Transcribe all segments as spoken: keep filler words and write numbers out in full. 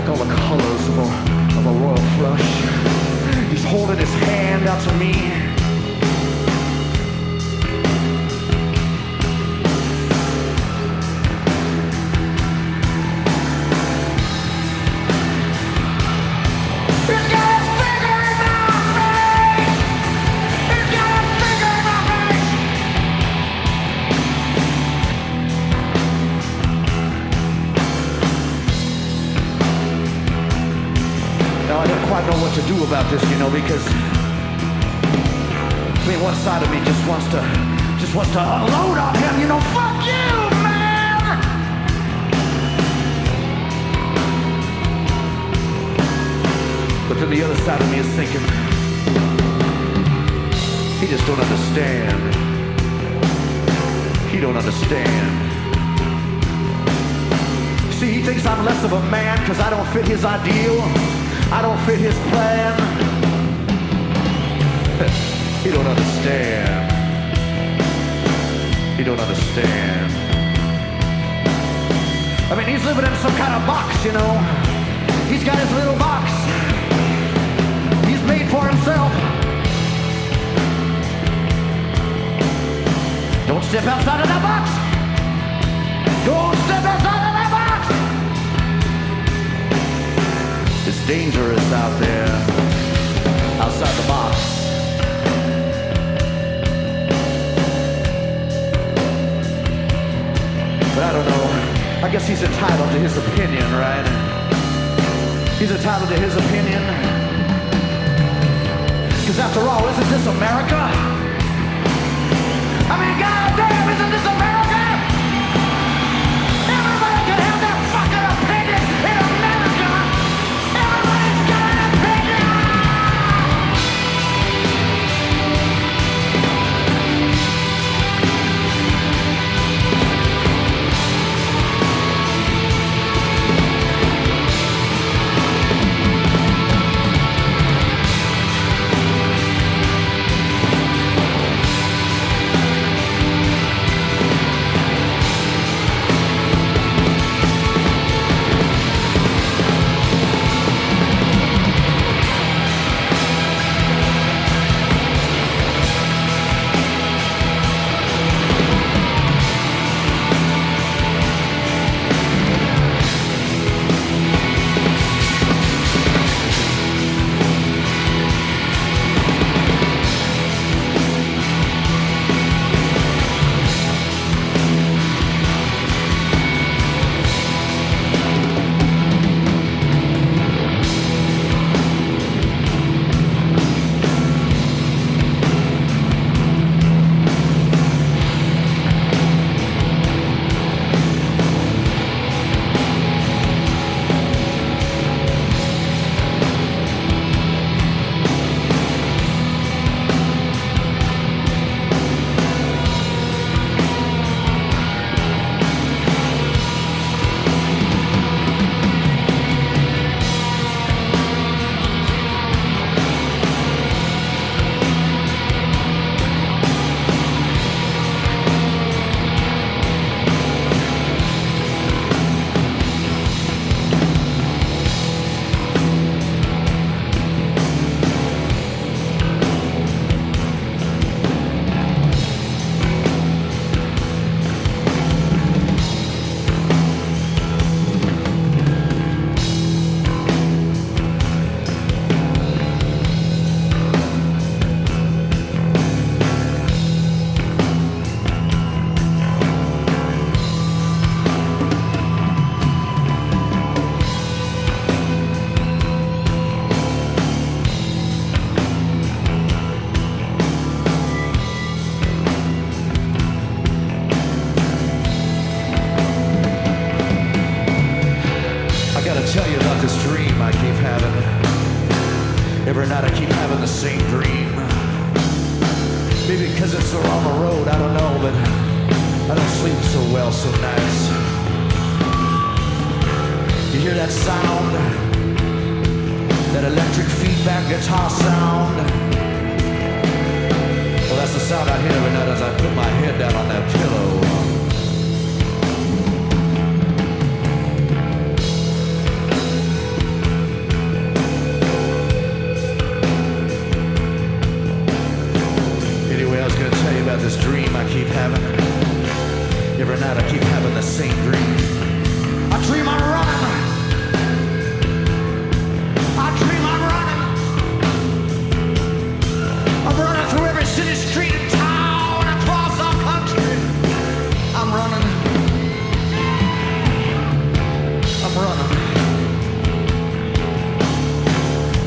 like all the colors of a, of a royal flush. He's holding his hand out to me. Know what to do about this, you know, because I mean, one side of me just wants to just wants to unload on him, you know, fuck you, man. But then the other side of me is thinking, he just don't understand. He don't understand. See, he thinks I'm less of a man because I don't fit his ideal. I don't fit his plan. He don't understand. He don't understand. I mean, he's living in some kind of box, you know. He's got his little box. He's made for himself. Don't step outside of that box. Don't step outside of that box. It's dangerous out there, outside the box. But I don't know, I guess he's entitled to his opinion, right? He's entitled to his opinion. Because after all, isn't this America? I mean, goddamn, isn't this America? Everybody can have their fucking opinion in America. Everybody's got an opinion. Tell you about this dream I keep having. Every night I keep having the same dream. Maybe because it's so on the road, I don't know, but I don't sleep so well some nights. You hear that sound? That electric feedback guitar sound? Well, that's the sound I hear every night as I put my head down on that pillow.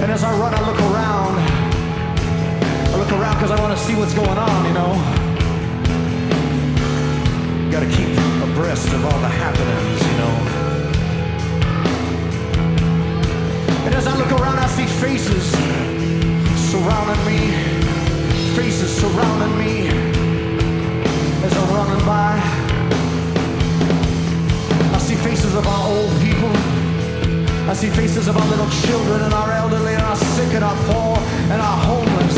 And as I run, I look around. I look around because I want to see what's going on, you know. Got to keep abreast of all the happenings, you know. And as I look around, I see faces surrounding me. Faces surrounding me as I'm running by. I see faces of our old people. I see faces of our little children and our elderly and our sick and our poor and our homeless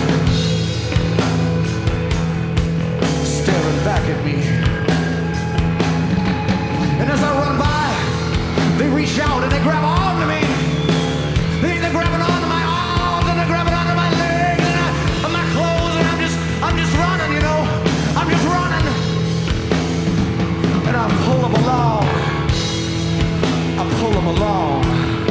staring back at me. And as I run by, they reach out and they grab onto me. They, they're grabbing onto my arms and they're grabbing onto my legs and, I, and my clothes, and I'm just, I'm just running, you know. I'm just running. And I pull them along. I pull them along.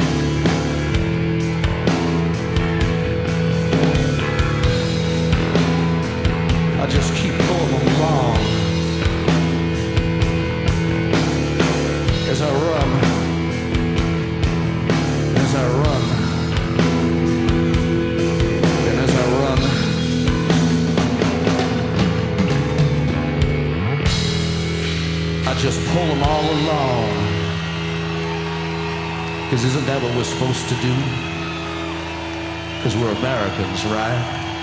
I just keep pulling them along. As I run. As I run. And as I run. I just pull them all along. Because isn't that what we're supposed to do? Because we're Americans, right?